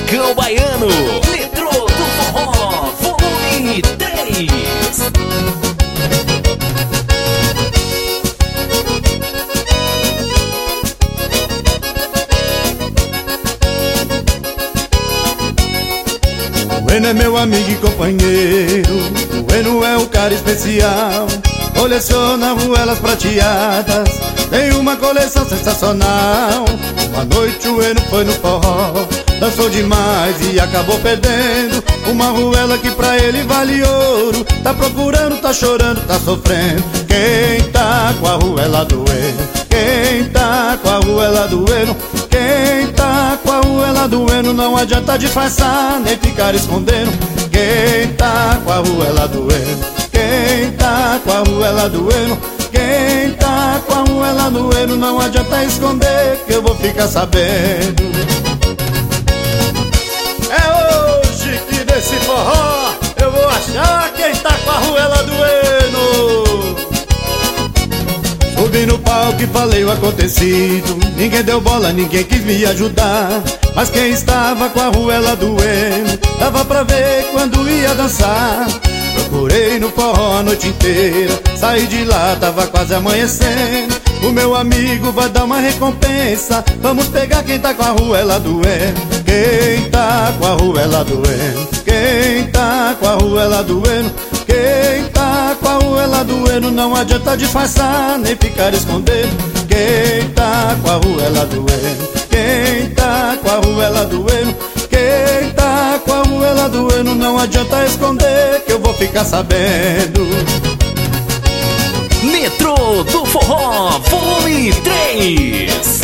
Chicão Baiano, Metrô do Forró, volume 3. Bueno é meu amigo e companheiro, Bueno é um cara especial. Coleciona ruelas prateadas, tem uma coleção sensacional. Uma noite o Bueno foi no forró, dançou demais e acabou perdendo uma ruela que pra ele vale ouro. Tá procurando, tá chorando, tá sofrendo. Quem tá com a ruela do Bueno? Quem tá com a ruela do Bueno? Quem tá com a ruela do Bueno? Não adianta disfarçar, nem ficar escondendo. Quem tá com a ruela do Bueno? Quem tá com a ruela do Bueno? Quem tá com a ruela do Bueno? Não adianta esconder, que eu vou ficar sabendo. É hoje que nesse forró eu vou achar quem tá com a ruela do Bueno. Subi no palco e falei o acontecido. Ninguém deu bola, ninguém quis me ajudar. Mas quem estava com a ruela do Bueno dava pra ver quando ia dançar. Procurei no forró a noite inteira, saí de lá, tava quase amanhecendo. O meu amigo vai dar uma recompensa, vamos pegar quem tá com a ruela do Bueno. Quem tá com a ruela do Bueno? Quem tá com a ruela do Bueno? Quem tá com a ruela do Bueno? Não adianta disfarçar, nem ficar escondendo. Quem tá com a ruela do Bueno? Quem tá com a ruela do Bueno? Quem tá com a ruela do Bueno? Não adianta esconder, que eu vou ficar sabendo. Metrô do Forró, volume 3.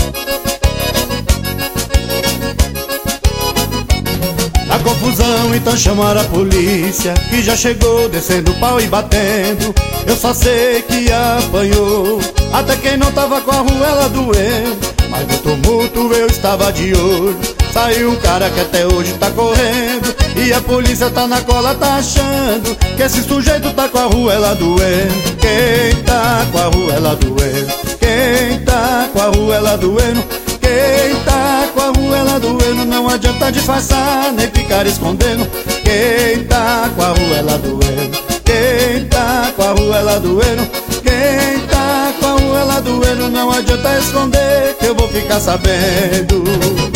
A confusão, então chamaram a polícia, que já chegou descendo o pau e batendo. Eu só sei que apanhou até quem não tava com a ruela do Bueno. Mas no tumulto eu estava de olho, saiu um cara que até hoje tá correndo. E a polícia tá na cola, tá achando que esse sujeito tá com a ruela do Bueno. Quem tá com a ruela do Bueno? Quem tá com a ruela do Bueno? Quem tá com a ruela do Bueno? Não adianta disfarçar, nem ficar escondendo. Quem tá com a ruela do Bueno? Quem tá com a ruela do Bueno? Quem tá com a ruela do Bueno? Não adianta esconder, que eu vou ficar sabendo.